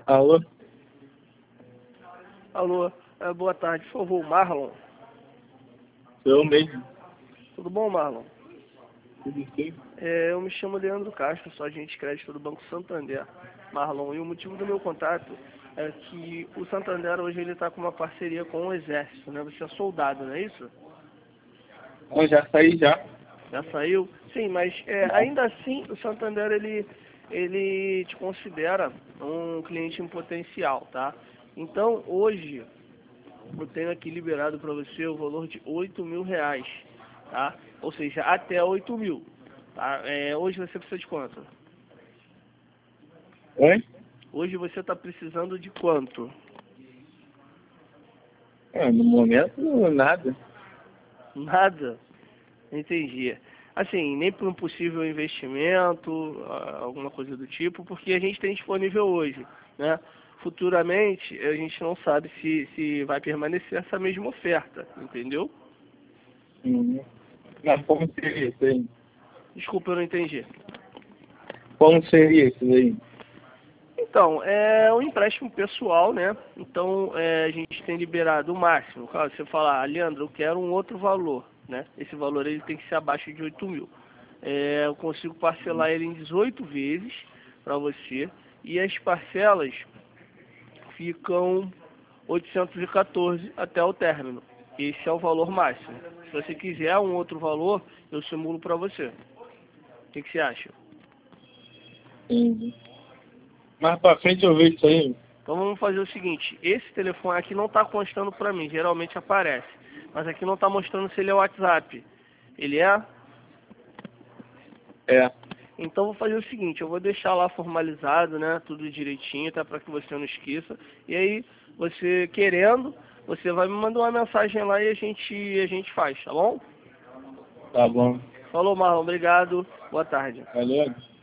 Alô? Alô, boa tarde, por favor, Marlon. Sou eu mesmo. Tudo bom, Marlon? Tudo sim? Eu me chamo Leandro Castro, sou agente de crédito do Banco Santander, Marlon. E o motivo do meu contato é que o Santander hoje ele está com uma parceria com o Exército, né? Você é soldado, não é isso? Eu já saí já. Já saiu? Sim, mas ainda assim o Santander ele te considera um cliente em potencial, tá? Então hoje eu tenho aqui liberado para você o valor de R$ 8.000, tá? Ou seja, até 8.000, tá? Hoje você precisa de quanto? Oi? Hoje você está precisando de quanto? No momento, nada. Nada? Entendi. Assim, nem para um possível investimento, alguma coisa do tipo, porque a gente tem disponível hoje, né? Futuramente, a gente não sabe se vai permanecer essa mesma oferta, entendeu? Mas como seria isso aí? Desculpa, eu não entendi. Como seria isso aí? Então, é um empréstimo pessoal, né? Então, a gente tem liberado o máximo. Claro, você falar, Leandro, eu quero um outro valor, né? Esse valor ele tem que ser abaixo de 8.000. Eu consigo parcelar ele em 18 vezes para você. E as parcelas ficam 814 até o término. Esse é o valor máximo. Se você quiser um outro valor, eu simulo para você. O que você acha? Entendi. Mais pra frente eu vejo isso aí. Então vamos fazer o seguinte, esse telefone aqui não está constando para mim, geralmente aparece. Mas aqui não está mostrando se ele é WhatsApp. Ele é? É. Então vou fazer o seguinte, eu vou deixar lá formalizado, né, tudo direitinho, tá, para que você não esqueça. E aí, você querendo, você vai me mandar uma mensagem lá e a gente faz, tá bom? Tá bom. Falou, Marlon, obrigado, boa tarde. Valeu.